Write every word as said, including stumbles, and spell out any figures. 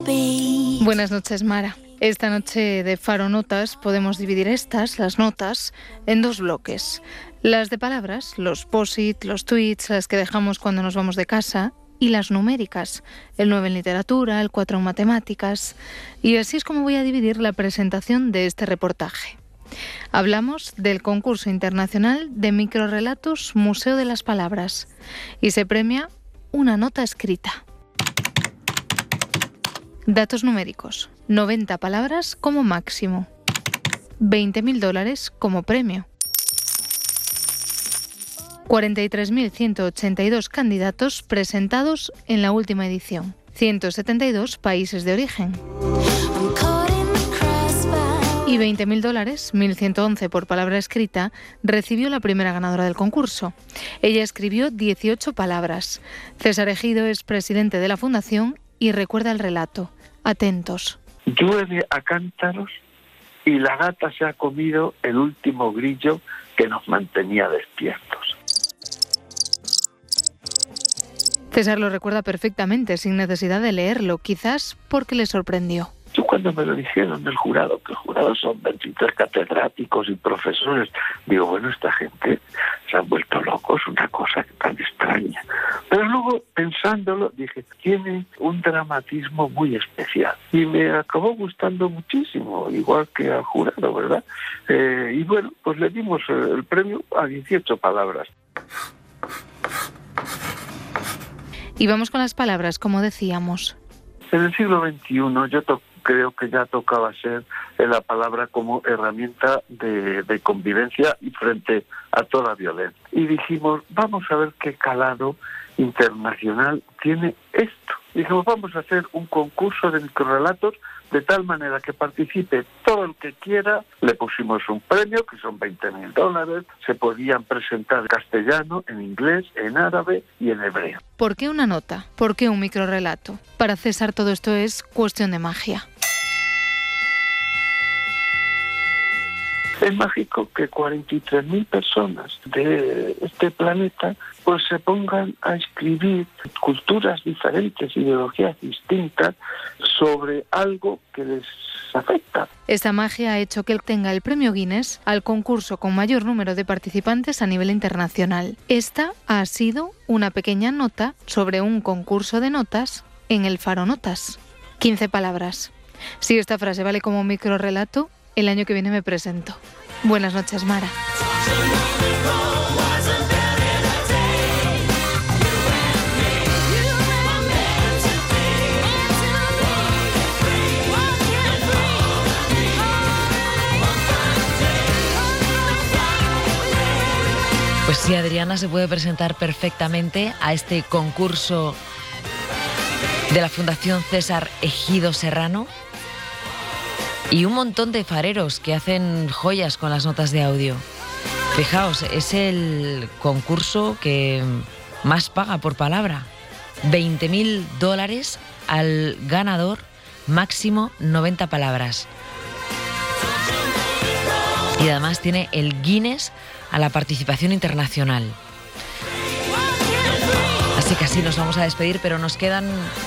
Buenas noches, Mara. Esta noche de Faro Notas podemos dividir estas, las notas, en dos bloques. Las de palabras, los post-it, los tweets, las que dejamos cuando nos vamos de casa, y las numéricas, el nueve en literatura, el cuatro en matemáticas. Y así es como voy a dividir la presentación de este reportaje. Hablamos del concurso internacional de microrrelatos Museo de las Palabras y se premia una nota escrita. Datos numéricos: noventa palabras como máximo, veinte mil dólares como premio, cuarenta y tres mil ciento ochenta y dos candidatos presentados en la última edición, ciento setenta y dos países de origen. Y veinte mil dólares, mil ciento once por palabra escrita, recibió la primera ganadora del concurso. Ella escribió dieciocho palabras. César Ejido es presidente de la fundación y recuerda el relato. Atentos. Llueve a cántaros y la gata se ha comido el último grillo que nos mantenía despiertos. César lo recuerda perfectamente, sin necesidad de leerlo, quizás porque le sorprendió. Yo cuando me lo dijeron del jurado, que el jurado son veintitrés catedráticos y profesores, digo, bueno, esta gente se han vuelto locos, una cosa tan extraña. Pero luego, pensándolo, dije, tiene un dramatismo muy especial. Y me acabó gustando muchísimo, igual que al jurado, ¿verdad? Eh, y bueno, pues le dimos el premio a dieciocho palabras. Y vamos con las palabras, como decíamos. En el siglo veintiuno yo to- creo que ya tocaba ser la palabra como herramienta de, de convivencia y frente a toda violencia. Y dijimos, vamos a ver qué calado internacional tiene esto. Dijimos, vamos a hacer un concurso de microrrelatos de tal manera que participe todo el que quiera. Le pusimos un premio, que son veinte mil dólares. Se podían presentar en castellano, en inglés, en árabe y en hebreo. ¿Por qué una nota? ¿Por qué un microrrelato? Para César todo esto es cuestión de magia. Es mágico que cuarenta y tres mil personas de este planeta pues se pongan a escribir culturas diferentes, ideologías distintas sobre algo que les afecta. Esta magia ha hecho que él tenga el premio Guinness al concurso con mayor número de participantes a nivel internacional. Esta ha sido una pequeña nota sobre un concurso de notas en el Faro Notas. quince palabras. Si esta frase vale como microrrelato, el año que viene me presento. Buenas noches, Mara. Pues sí, Adriana se puede presentar perfectamente a este concurso de la Fundación César Ejido Serrano. Y un montón de fareros que hacen joyas con las notas de audio. Fijaos, es el concurso que más paga por palabra. veinte mil dólares al ganador, máximo noventa palabras. Y además tiene el Guinness a la participación internacional. Así que así nos vamos a despedir, pero nos quedan